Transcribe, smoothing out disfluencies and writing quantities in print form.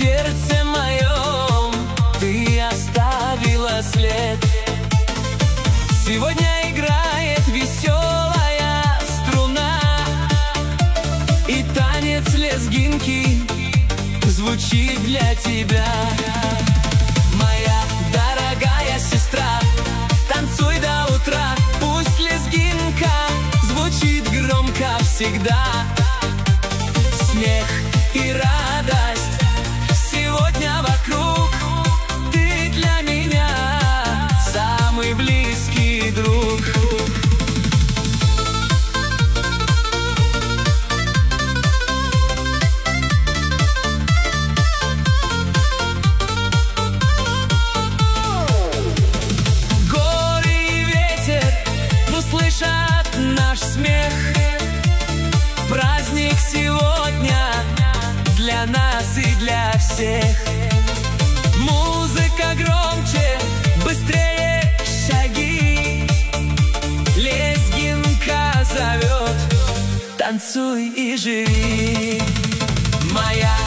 сердце моем ты оставила след. Сегодня играет веселая струна, и танец лезгинки звучит для тебя. Моя дорогая сестра, танцуй до утра, пусть лезгинка звучит громко всегда. Смех и радость сегодня вокруг, ты для меня самый близкий друг. Горы и ветер услышат наш смех. Праздник сегодня для нас и для всех. Музыка громче, быстрее шаги, лезгинка зовет, танцуй и живи. Моя